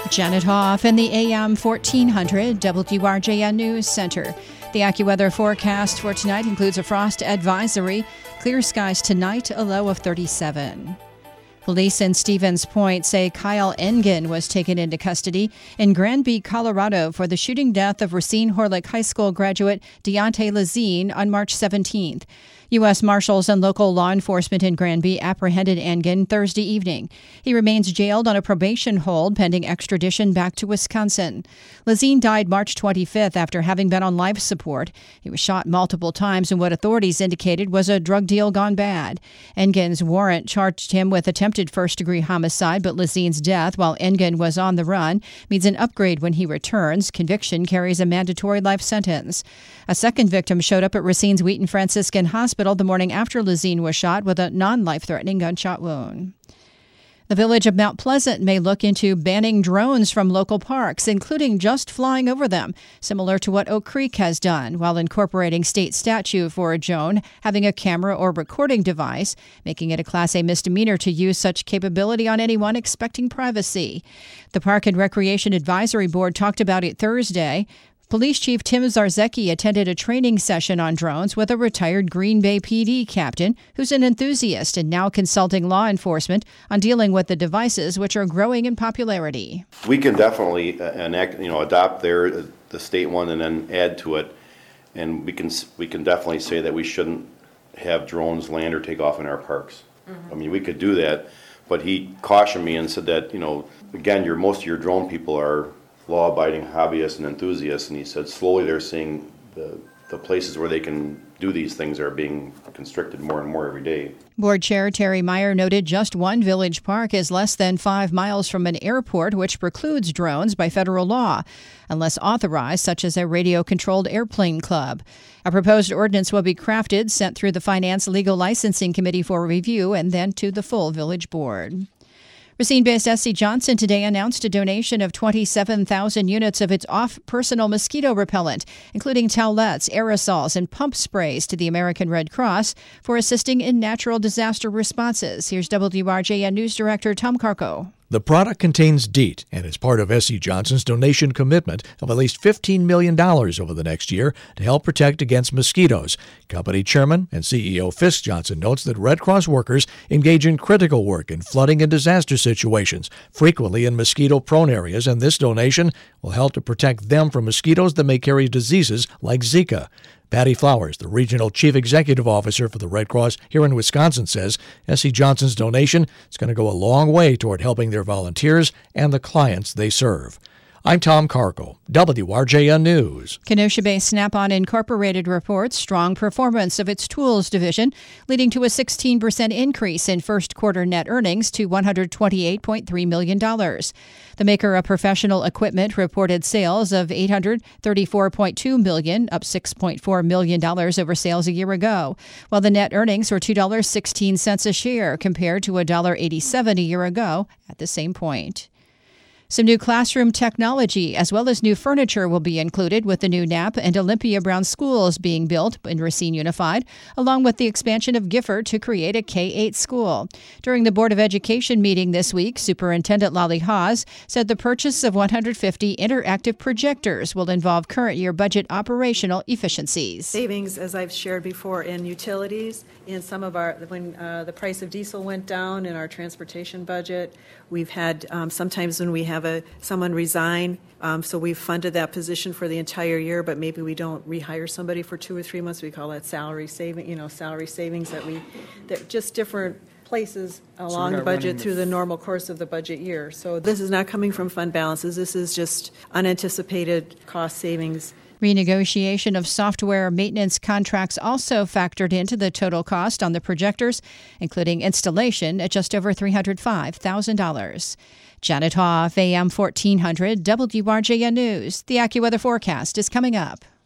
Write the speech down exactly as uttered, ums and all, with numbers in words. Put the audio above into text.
Janet Hoff in the A M fourteen hundred W R J N News Center. The AccuWeather forecast for tonight includes a frost advisory. Clear skies tonight, a low of thirty-seven. Police in Stevens Point say Kyle Engen was taken into custody in Granby, Colorado for the shooting death of Racine Horlick High School graduate Deontay Lazine on March seventeenth. U S Marshals and local law enforcement in Granby apprehended Engen Thursday evening. He remains jailed on a probation hold pending extradition back to Wisconsin. Lazine died March twenty-fifth after having been on life support. He was shot multiple times in what authorities indicated was a drug deal gone bad. Engen's warrant charged him with attempted first-degree homicide, but Lazine's death while Engen was on the run means an upgrade when he returns. Conviction carries a mandatory life sentence. A second victim showed up at Racine's Wheaton Franciscan Hospital the morning after Lazine was shot with a non-life-threatening gunshot wound. The village of Mount Pleasant may look into banning drones from local parks, including just flying over them, similar to what Oak Creek has done, while incorporating state statute for a drone having a camera or recording device, making it a Class A misdemeanor to use such capability on anyone expecting privacy. The Park and Recreation Advisory Board talked about it Thursday. Police Chief Tim Zarzecki attended a training session on drones with a retired Green Bay P D captain who's an enthusiast and now consulting law enforcement on dealing with the devices which are growing in popularity. We can definitely uh, enact, you know, adopt their uh, the state one and then add to it, and we can we can definitely say that we shouldn't have drones land or take off in our parks. Mm-hmm. I mean, we could do that, but he cautioned me and said that, you know, again, your most of your drone people are law-abiding hobbyists and enthusiasts, and he said slowly they're seeing the, the places where they can do these things are being constricted more and more every day. Board Chair Terry Meyer noted just one village park is less than five miles from an airport, which precludes drones by federal law, unless authorized, such as a radio-controlled airplane club. A proposed ordinance will be crafted, sent through the Finance Legal Licensing Committee for review, and then to the full village board. Racine-based S C Johnson today announced a donation of twenty-seven thousand units of its off-personal mosquito repellent, including towelettes, aerosols, and pump sprays to the American Red Cross for assisting in natural disaster responses. Here's W R J N News Director Tom Carco. The product contains DEET and is part of S C Johnson's donation commitment of at least fifteen million dollars over the next year to help protect against mosquitoes. Company chairman and C E O Fisk Johnson notes that Red Cross workers engage in critical work in flooding and disaster situations, frequently in mosquito-prone areas, and this donation will help to protect them from mosquitoes that may carry diseases like Zika. Patty Flowers, the Regional Chief Executive Officer for the Red Cross here in Wisconsin, says S C Johnson's donation is going to go a long way toward helping their volunteers and the clients they serve. I'm Tom Carco, W R J N News. Kenosha-based Snap-on Incorporated reports strong performance of its tools division, leading to a sixteen percent increase in first quarter net earnings to one hundred twenty-eight point three million dollars. The maker of professional equipment reported sales of eight hundred thirty-four point two million dollars, up six point four million dollars over sales a year ago, while the net earnings were two dollars and sixteen cents a share compared to one dollar and eighty-seven cents a year ago at the same point. Some new classroom technology as well as new furniture will be included with the new Knapp and Olympia Brown schools being built in Racine Unified, along with the expansion of Gifford to create a K eight school. During the Board of Education meeting this week, Superintendent Lolly Haas said the purchase of one hundred fifty interactive projectors will involve current year budget operational efficiencies. Savings, as I've shared before, in utilities, in some of our, when uh, the price of diesel went down in our transportation budget, we've had um, sometimes when we have a someone resign, um, so we've funded that position for the entire year, but maybe we don't rehire somebody for two or three months. We call that salary saving, you know, salary savings that we, that just different places along so the budget through the normal course of the budget year. So this is not coming from fund balances. This is just unanticipated cost savings. Renegotiation of software maintenance contracts also factored into the total cost on the projectors, including installation at just over three hundred five thousand dollars. Janet Hoff, A M fourteen hundred, W R J N News. The AccuWeather forecast is coming up.